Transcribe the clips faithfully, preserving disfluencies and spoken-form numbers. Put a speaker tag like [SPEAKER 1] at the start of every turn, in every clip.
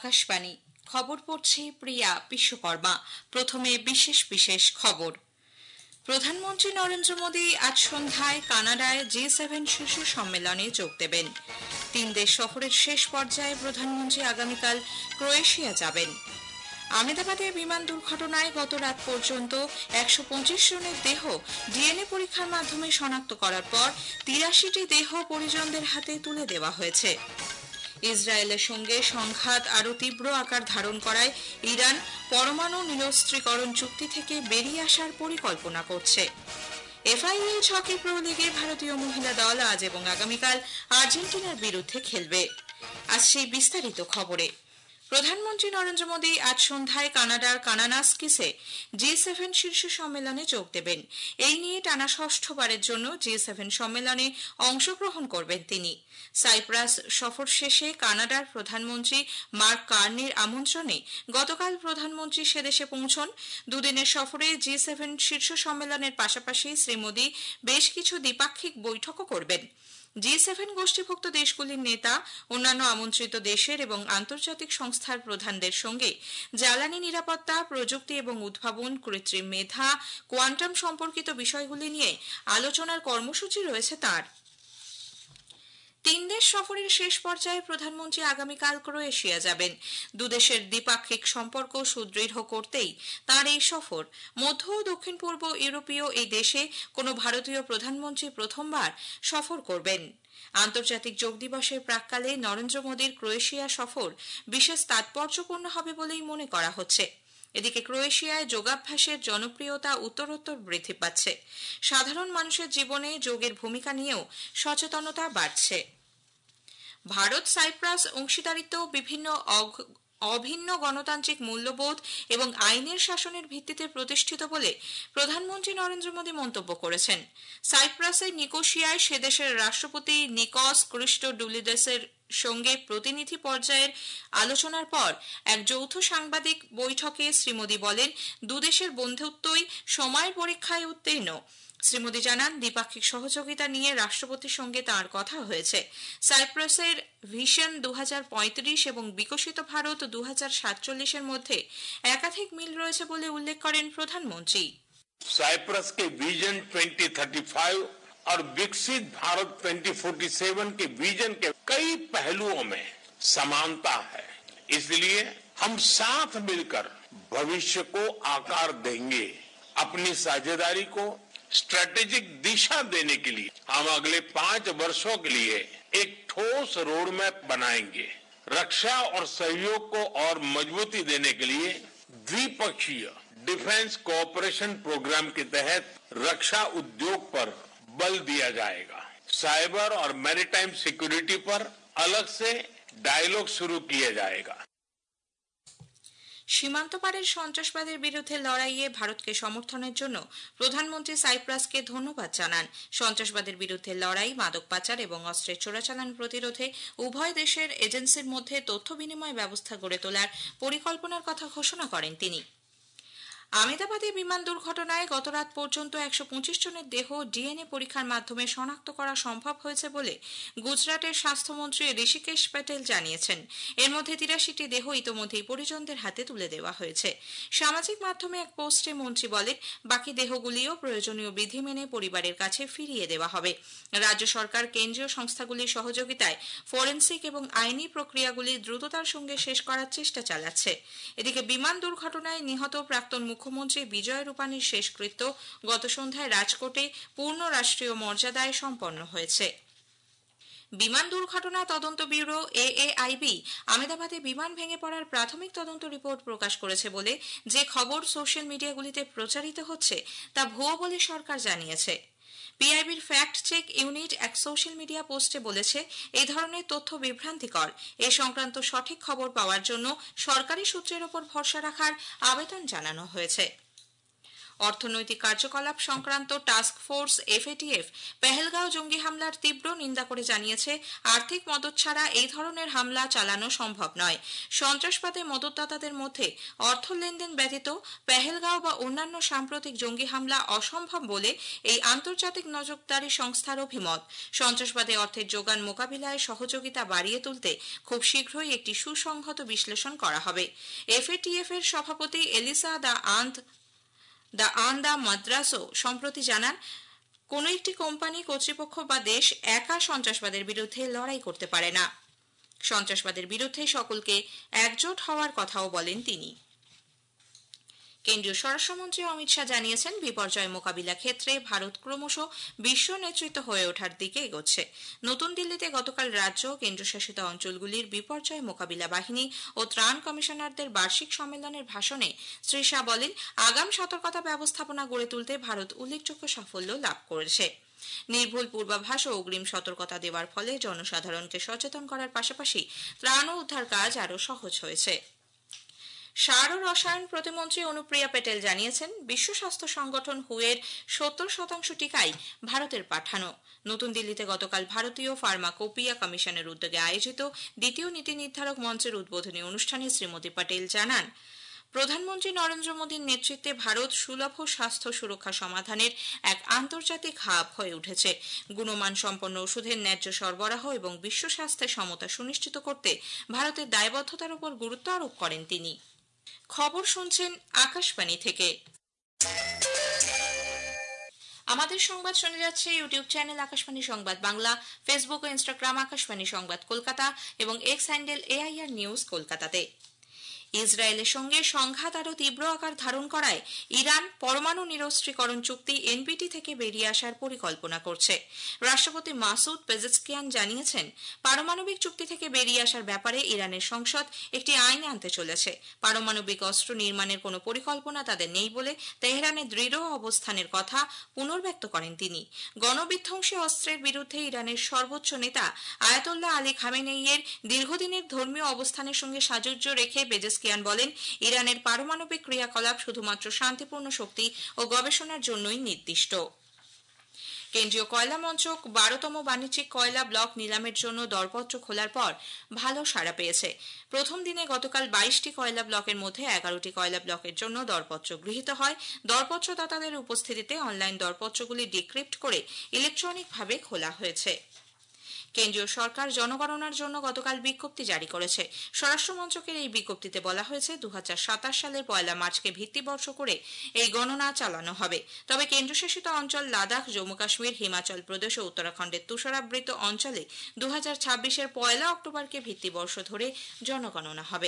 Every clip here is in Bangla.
[SPEAKER 1] আকাশবাণী খবর পড়ছি প্রিয়া বিশ্বকর্মা। প্রথমে বিশেষ বিশেষ খবর। প্রধানমন্ত্রী নরেন্দ্র মোদী আজ সন্ধ্যায় কানাডায় জি সেভেন শীর্ষ সম্মেলনে যোগ দেবেন। তিন দেশ সফরের শেষ পর্যায়ে প্রধানমন্ত্রী আগামীকাল ক্রোয়েশিয়া যাবেন। আহমেদাবাদে বিমান দুর্ঘটনায় গত রাত পর্যন্ত একশো পঁচিশ জনের দেহ ডিএনএ পরীক্ষার মাধ্যমে শনাক্ত করার পর তিরাশিটি দেহ পরিজনদের হাতে তুলে দেওয়া হয়েছে। ইসরায়েলের সঙ্গে সংঘাত আরও তীব্র আকার ধারণ করায় ইরান পরমাণু নিরস্ত্রীকরণ চুক্তি থেকে বেরিয়ে আসার পরিকল্পনা করছে। এফআইএইচ হকি প্রো লিগে ভারতীয় মহিলা দল আজ এবং আগামীকাল আর্জেন্টিনার বিরুদ্ধে খেলবে। আজ সেই বিস্তারিত খবরে। প্রধানমন্ত্রী নরেন্দ্র মোদী আজ সন্ধ্যায় কানাডার কানানাস্কিসে জি সেভেন শীর্ষ সম্মেলনে যোগ দেবেন। এই নিয়ে টানা ষষ্ঠবারের জন্য জি সেভেন সম্মেলনে অংশগ্রহণ করবেন তিনি। সাইপ্রাস সফর শেষে কানাডার প্রধানমন্ত্রী মার্ক কার্নির আমন্ত্রণে গতকাল প্রধানমন্ত্রী সেদেশে পৌঁছন। দুদিনের সফরে জি সেভেন শীর্ষ সম্মেলনের পাশাপাশি শ্রী মোদী বেশ কিছু দ্বিপাক্ষিক বৈঠকও করবেন। জি সেভেন গোষ্ঠীভুক্ত দেশগুলির নেতা, অন্যান্য আমন্ত্রিত দেশের এবং আন্তর্জাতিক সংস্থার প্রধানদের সঙ্গে জ্বালানি নিরাপত্তা, প্রযুক্তি এবং উদ্ভাবন, কৃত্রিম মেধা, কোয়ান্টাম সম্পর্কিত বিষয়গুলি নিয়ে আলোচনার কর্মসূচি রয়েছে তাঁর। তিন দেশ সফরের শেষ পর্যায়ে প্রধানমন্ত্রী আগামীকাল ক্রোয়েশিয়া যাবেন। দুদেশের দ্বিপাক্ষিক সম্পর্ক সুদৃঢ় করতেই তাঁর এই সফর। মধ্য ও দক্ষিণ পূর্ব ইউরোপীয় এই দেশে কোনো ভারতীয় প্রধানমন্ত্রী প্রথমবার সফর করবেন। আন্তর্জাতিক যোগ দিবসের প্রাক্কালে নরেন্দ্র মোদীর ক্রোয়েশিয়া সফর বিশেষ তাৎপর্যপূর্ণ হবে বলেই মনে করা হচ্ছে। এদিকে ক্রোয়েশিয়ায় যোগাভ্যাসের জনপ্রিয়তা উত্তরোত্তর বৃদ্ধি পাচ্ছে। সাধারণ মানুষের জীবনে যোগের ভূমিকা নিয়েও সচেতনতা বাড়ছে। ভারত সাইপ্রাস অংশীদারিত্ব বিভিন্ন অভিন্ন গণতান্ত্রিক মূল্যবোধ এবং আইনের শাসনের ভিত্তিতে প্রতিষ্ঠিত বলে প্রধানমন্ত্রী নরেন্দ্র মোদী মন্তব্য করেছেন। সাইপ্রাসের নিকোসিয়ায় সেদেশের রাষ্ট্রপতি নিকস ক্রিস্টোডুলিদেসের সঙ্গে প্রতিনিধি পর্যায়ের আলোচনার পর এক যৌথ সাংবাদিক বৈঠকে শ্রী মোদী বলেন, দুদেশের বন্ধুত্বই সময়ের পরীক্ষায় উত্তীর্ণ। শ্রী মোদী জানান, দ্বিপাক্ষিক সহযোগিতা নিয়ে রাষ্ট্রপতির সঙ্গে তাঁর কথা হয়েছে। সাইপ্রাসের ভিশন দু হাজার পঁয়ত্রিশ এবং বিকশিত ভারত দু হাজার সাতচল্লিশের মধ্যে একাধিক মিল রয়েছে বলে উল্লেখ করেন প্রধানমন্ত্রী।
[SPEAKER 2] साइप्रस के विजन दो हज़ार पैंतीस और विकसित भारत दो हज़ार सैंतालीस के विजन के कई पहलुओं में समानता है। इसलिए हम साथ मिलकर भविष्य को आकार देंगे। अपनी साझेदारी को स्ट्रेटेजिक दिशा देने के लिए हम अगले पांच वर्षों के लिए एक ठोस रोड मैप बनाएंगे। रक्षा और सहयोग को और मजबूती देने के लिए द्विपक्षीय डिफेंस कोऑपरेशन प्रोग्राम के तहत रक्षा उद्योग पर बल दिया जाएगा। साइबर और मैरीटाइम सिक्योरिटी पर अलग से डायलॉग शुरू किया जाएगा।
[SPEAKER 1] সীমান্ত পারের সন্ত্রাসবাদের বিরুদ্ধে লড়াইয়ে ভারতকে সমর্থনের জন্য প্রধানমন্ত্রী সাইপ্রাসকে ধন্যবাদ জানান। সন্ত্রাসবাদের বিরুদ্ধে লড়াই, মাদক পাচার এবং অস্ত্রের চোরাচালান প্রতিরোধে উভয় দেশের এজেন্সির মধ্যে তথ্য বিনিময় ব্যবস্থা গড়ে তোলার পরিকল্পনার কথা ঘোষণা করেন তিনি। আহমেদাবাদে বিমান দুর্ঘটনায় গত রাত পর্যন্ত একশো পঁচিশ জনের দেহ ডিএনএ পরীক্ষার মাধ্যমে শনাক্ত করা সম্ভব হয়েছে বলে গুজরাটের স্বাস্থ্যমন্ত্রী ঋষিকেশ প্যাটেল জানিয়েছেন। এর মধ্যে তিরাশিটি দেহ ইতোমধ্যেই পরিজনদের হাতে তুলে দেওয়া হয়েছে। সামাজিক মাধ্যমে এক পোস্টে মন্ত্রী বলেন, বাকি দেহগুলিও প্রয়োজনীয় বিধি মেনে পরিবারের কাছে ফিরিয়ে দেওয়া হবে। রাজ্য সরকার কেন্দ্রীয় সংস্থাগুলির সহযোগিতায় ফরেনসিক এবং আইনি প্রক্রিয়াগুলি দ্রুততার সঙ্গে শেষ করার চেষ্টা চালাচ্ছে। এদিকে বিমান দুর্ঘটনায় নিহত প্রাক্তন মুখ্যমন্ত্রী বিজয় রূপানীর শেষকৃত্য গত সন্ধ্যায় রাজকোটে পূর্ণ রাষ্ট্রীয় মর্যাদায় সম্পন্ন হয়েছে। বিমান দুর্ঘটনা তদন্ত bureau A A I B আহমেদাবাদে বিমান ভেঙে পড়ার প্রাথমিক তদন্ত রিপোর্ট প্রকাশ করেছে বলে যে খবর সোশ্যাল মিডিয়াগুলিতে প্রচারিত হচ্ছে তা ভুয়ো বলে সরকার জানিয়েছে। পিআইবির ফ্যাক্ট চেক ইউনিট এক সোশ্যাল মিডিয়া পোস্টে বলেছে, এই ধরনের তথ্য বিভ্রান্তিকর। এ সংক্রান্ত সঠিক খবর পাওয়ার জন্য সরকারি সূত্রের ওপর ভরসা রাখার আবেদন জানানো হয়েছে। অর্থনৈতিক কার্যকলাপ সংক্রান্ত টাস্ক ফোর্স এফএটিএফ পেহেলগাঁও জঙ্গি হামলার তীব্র নিন্দা করে জানিয়েছে, আর্থিক মদদ ছাড়া এই ধরনের হামলা চালানো সম্ভব নয়। সন্ত্রাসবাদে মদতদাতাদের মধ্যে অর্থ লেনদেন ব্যতীত পেহেলগাঁও বা অন্যান্য সাম্প্রতিক জঙ্গি হামলা অসম্ভব বলে এই আন্তর্জাতিক নজরদারি সংস্থার অভিমত। সন্ত্রাসবাদে অর্থের যোগান মোকাবিলায় সহযোগিতা বাড়িয়ে তুলতে খুব শীঘ্রই একটি সুসংহত বিশ্লেষণ করা হবে। এফএটিএফ এর সভাপতি এলিসা দা আন্ত দা আন্দা মাদ্রাসো সম্প্রতি জানান, কোন একটি কোম্পানি, কর্তৃপক্ষ বা দেশ একা সন্ত্রাসবাদের বিরুদ্ধে লড়াই করতে পারে না। সন্ত্রাসবাদের বিরুদ্ধে সকলকে একজোট হওয়ার কথাও বলেন তিনি। কেন্দ্রীয় স্বরাষ্ট্রমন্ত্রী অমিত শাহ জানিয়েছেন, বিপর্যয় মোকাবিলা ক্ষেত্রে ভারত ক্রমশ বিশ্ব নেতৃত্ব হয়ে ওঠার দিকে এগোচ্ছে। নতুন দিল্লিতে গতকাল রাজ্য কেন্দ্রশাসিত অঞ্চলগুলির বিপর্যয় মোকাবিলা বাহিনী ও ত্রাণ কমিশনারদের বার্ষিক সম্মেলনের ভাষণে শ্রী শাহ বলেন, আগাম সতর্কতা ব্যবস্থাপনা গড়ে তুলতে ভারত উল্লেখযোগ্য সাফল্য লাভ করেছে। নির্ভুল পূর্বাভাস ও অগ্রিম সতর্কতা দেওয়ার ফলে জনসাধারণকে সচেতন করার পাশাপাশি ত্রাণ ও উদ্ধার কাজ আরও সহজ হয়েছে। সার ও রসায়ন প্রতিমন্ত্রী অনুপ্রিয়া প্যাটেল জানিয়েছেন, বিশ্ব স্বাস্থ্য সংগঠন হুয়ের সত্তর শতাংশ টিকাই ভারতের পাঠানো। নতুন দিল্লিতে গতকাল ভারতীয় ফার্মাকোপিয়া কমিশনের উদ্যোগে আয়োজিত দ্বিতীয় নীতি নির্ধারক মঞ্চের উদ্বোধনী অনুষ্ঠানে শ্রীমতী প্যাটেল জানান, প্রধানমন্ত্রী নরেন্দ্র মোদীর নেতৃত্বে ভারত সুলভ স্বাস্থ্য সুরক্ষা সমাধানের এক আন্তর্জাতিক হাব হয়ে উঠেছে। গুণমান সম্পন্ন ওষুধের ন্যায্য সরবরাহ এবং বিশ্ব স্বাস্থ্যের সমতা সুনিশ্চিত করতে ভারতের দায়বদ্ধতার উপর গুরুত্ব আরোপ করেন তিনি। খবর শুনছেন আকাশবাণী থেকে। আমাদের সংবাদ শুনে যাচ্ছে ইউটিউব চ্যানেল আকাশবাণী সংবাদ বাংলা, ফেসবুক ও ইনস্টাগ্রাম আকাশবাণী সংবাদ কলকাতা এবং এক্স হ্যান্ডেল এআইআর নিউজ কলকাতাতে। ইসরায়েলের সঙ্গে সংঘাত আরও তীব্র আকার ধারণ করায় ইরান পরমাণু নিরস্ত্রীকরণ চুক্তি এনপিটি থেকে বেরিয়ে আসার পরিকল্পনা করছে। রাষ্ট্রপতি মাসুদ পেজেশকিয়ান জানিয়েছেন, পারমাণবিক চুক্তি থেকে বেরিয়ে আসার ব্যাপারে ইরানের সংসদ একটি আইন আনতে চলেছে। পারমাণবিক অস্ত্র নির্মাণের কোনো পরিকল্পনা তাদের নেই বলে তেহরানের দৃঢ় অবস্থানের কথা পুনর্ব্যক্ত করেন তিনি। গণবিধ্বংসী অস্ত্রের বিরুদ্ধে ইরানের সর্বোচ্চ নেতা আয়াতোল্লাহ আলী খামেনেইয়ের দীর্ঘদিনের ধর্মীয় অবস্থানের সঙ্গে সাযুজ্য রেখে পেজেশকিয়ান বলেন, ইরানের পারমাণবিক ক্রিয়াকলাপ শুধুমাত্র শান্তিপূর্ণ শক্তি ও গবেষণার জন্যই নির্দিষ্ট। কেন্দ্রীয় কয়লা মন্ত্রক বারোতম বাণিজ্যিক কয়লা ব্লক নিলামের জন্য দরপত্র খোলার পর ভালো সাড়া পেয়েছে। প্রথম দিনে গতকাল বাইশটি কয়লা ব্লকের মধ্যে এগারোটি কয়লা ব্লকের জন্য দরপত্র গৃহীত হয়। দরপত্রদাতাদের উপস্থিতিতে অনলাইন দরপত্রগুলি ডিক্রিপ্ট করে ইলেকট্রনিকভাবে খোলা হয়েছে। কেন্দ্রীয় সরকার জনগণনার জন্য গতকাল বিজ্ঞপ্তি জারি করেছে। স্বরাষ্ট্র মন্ত্রকের এই বিজ্ঞপ্তিতে বলা হয়েছে, দু হাজার সাতাশ সালের পয়লা মার্চকে ভিত্তিবর্ষ করে এই গণনা চালানো হবে। তবে কেন্দ্রশাসিত অঞ্চল লাদাখ, জম্মু কাশ্মীর, হিমাচল প্রদেশ ও উত্তরাখণ্ডের তুষারাবৃত অঞ্চলে দু হাজার ছাব্বিশের পয়লা অক্টোবরকে ভিত্তিবর্ষ ধরে জনগণনা হবে।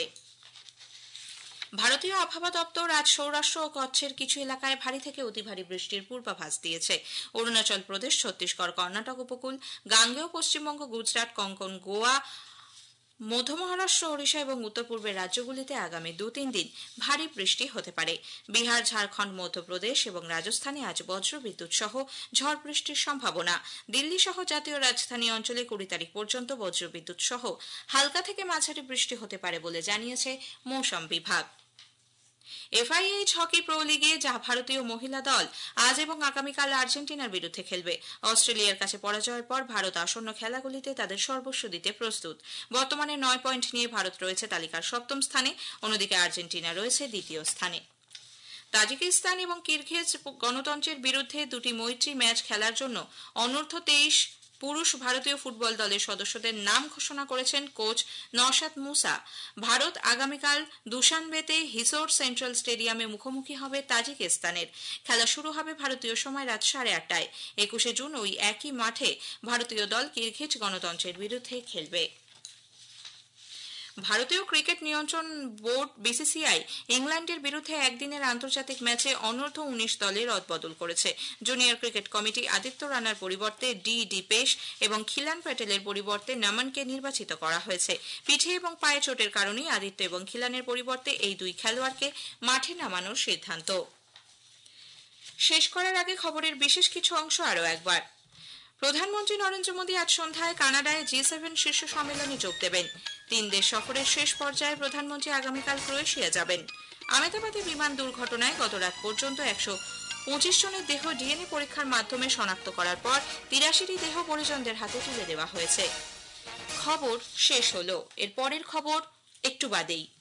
[SPEAKER 1] ভারতীয় আবহাওয়া দপ্তর আজ সৌরাষ্ট্র ও কচ্ছের কিছু এলাকায় ভারী থেকে অতি ভারী বৃষ্টির পূর্বাভাস দিয়েছে। অরুণাচল প্রদেশ, ছত্তিশগড়, কর্ণাটক উপকূল, গাঙ্গেয় পশ্চিমবঙ্গ, গুজরাট, কোঙ্কন, গোয়া, মধ্য মহারাষ্ট্র, ওড়িশা এবং উত্তর পূর্বের রাজ্যগুলিতে আগামী দু তিন দিন ভারী বৃষ্টি হতে পারে। বিহার, ঝাড়খণ্ড, মধ্যপ্রদেশ এবং রাজস্থানে আজ বজ্রবিদ্যুৎ সহ ঝড় বৃষ্টির সম্ভাবনা। দিল্লি সহ জাতীয় রাজধানী অঞ্চলে কুড়ি তারিখ পর্যন্ত বজ্রবিদ্যুৎ সহ হালকা থেকে মাঝারি বৃষ্টি হতে পারে বলে জানিয়েছে মৌসুম বিভাগ। এফআইএইচ হকি প্রো লিগে যা ভারতীয় মহিলা দল আজ এবং আগামীকাল আর্জেন্টিনার বিরুদ্ধে খেলবে। অস্ট্রেলিয়ার কাছে পরাজয়ের পর ভারত আসন্ন খেলাগুলিতে তাদের সর্বস্ব দিতে প্রস্তুত। বর্তমানে নয় পয়েন্ট নিয়ে ভারত রয়েছে তালিকার সপ্তম স্থানে, অন্যদিকে আর্জেন্টিনা রয়েছে দ্বিতীয় স্থানে। তাজিকিস্তান এবং কিরগিজ গণতন্ত্রের বিরুদ্ধে দুটি মৈত্রী ম্যাচ খেলার জন্য অনূর্ধ্ব তেইশ পুরুষ ভারতীয় ফুটবল দলের সদস্যদের নাম ঘোষণা করেছেন কোচ নওশাদ মুসা। ভারত আগামীকাল দুশানবেতে হিসোর সেন্ট্রাল স্টেডিয়ামে মুখোমুখি হবে তাজিকিস্তানের। খেলা শুরু হবে ভারতীয় সময় রাত সাড়ে আটটায়। একুশে জুন ওই একই মাঠে ভারতীয় দল কিরগিজ গণতন্ত্রের বিরুদ্ধে খেলবে। ভারতীয় ক্রিকেট নিয়ন্ত্রণ বোর্ড বিসিসিআই ইংল্যান্ডের বিরুদ্ধে একদিনের আন্তর্জাতিক ম্যাচে অনূর্ধ্ব উনিশ দলে রদবদল করেছে। জুনিয়র ক্রিকেট কমিটি আদিত্য রানার পরিবর্তে ডি ডিপেশ এবং খিলান প্যাটেলের পরিবর্তে নমনকে নির্বাচিত করা হয়েছে। পিঠে এবং পায়ে চোটের কারণেই আদিত্য এবং খিলানের পরিবর্তে এই দুই খেলোয়াড়কে মাঠে নামানোর সিদ্ধান্ত। শেষ করার আগে খবরের বিশেষ কিছু অংশ আরও একবার। প্রধানমন্ত্রী নরেন্দ্র মোদী আজ সন্ধ্যায় কানাডায় জি সেভেন শীর্ষ সম্মেলনে যোগ দেবেন। তিন দেশ সফরের শেষ পর্যায়ে প্রধানমন্ত্রী আগামীকাল ক্রোয়েশিয়া যাবেন। আহমেদাবাদে বিমান দুর্ঘটনায় গত রাত পর্যন্ত একশো পঁচিশ জনের দেহ ডিএনএ পরীক্ষার মাধ্যমে শনাক্ত করার পর তিরাশিটি দেহ পরিজনদের হাতে তুলে দেওয়া হয়েছে। খবর শেষ হলো, এর পরের খবর একটু বাদেই।